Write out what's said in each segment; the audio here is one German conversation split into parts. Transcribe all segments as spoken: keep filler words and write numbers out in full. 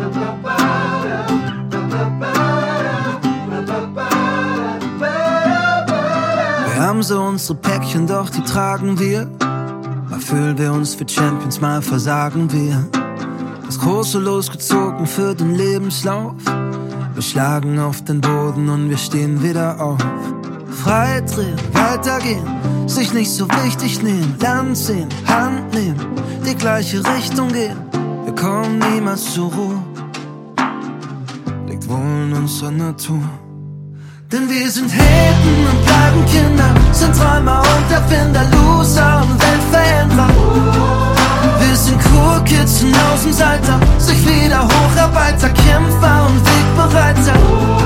Wir haben so unsere Päckchen, doch die tragen wir. Mal fühlen wir uns für Champions, mal versagen wir. Das große losgezogen für den Lebenslauf. Wir schlagen auf den Boden und wir stehen wieder auf. Frei drehen, weitergehen, sich nicht so wichtig nehmen. Land sehen, Hand nehmen, die gleiche Richtung gehen. Wir kommen niemals zur Ruhe, liegt wohl in unserer Natur. Denn wir sind Helden und bleiben Kinder, sind Träumer und Erfinder, Loser und Weltveränderer. Wir sind Cool Kids und Außenseiter, sich wieder Hocharbeiter, Kämpfer und Wegbereiter.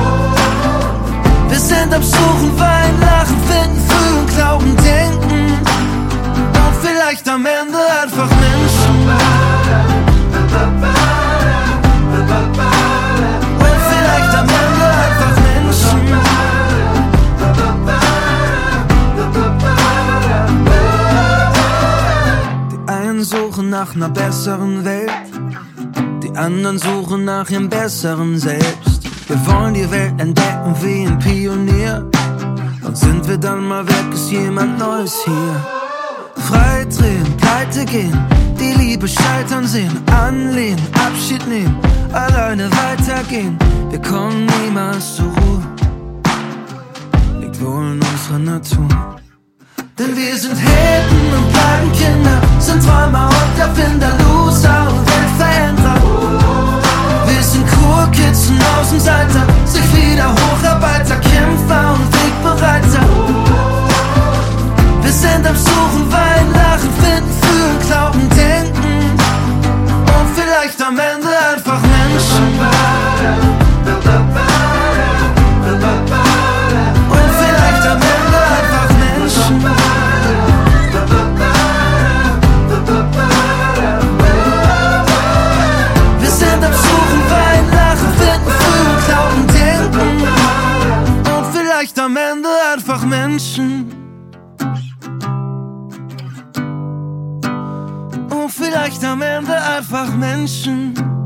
Wir sind am Suchen, Wein, Lachen, Finden, Fühlen, Glauben, Denken und vielleicht am Ende einfach Menschen. Und vielleicht am Ende einfach Menschen. Die einen suchen nach einer besseren Welt, die anderen suchen nach ihrem besseren Selbst. Wir wollen die Welt entdecken wie ein Pionier, und sind wir dann mal weg, ist jemand Neues hier. Frei drehen, pleite gehen, die Liebe scheitern sehen, anlehnen, Abschied nehmen, alleine weitergehen. Wir kommen niemals zur Ruhe, liegt wohl in unserer Natur. Denn wir sind Helden und bleiben Kinder, sind Träumer und Erfinder, Loser und Weltveränderer. Wir sind Cool Kids und Außenseiter, sich wieder Hocharbeiter, Kämpfer und Wegbereiter. Wir sind am Suchen, Wein, Lachen, Finden, Fühlen, Glauben, Denken und vielleicht am Ende einfach Menschen. Und vielleicht am Ende einfach Menschen. Wir sind am Suchen, Wein, Lachen, Finden, Fühlen, Glauben, Denken und vielleicht am Ende einfach Menschen. Und vielleicht am Ende einfach Menschen.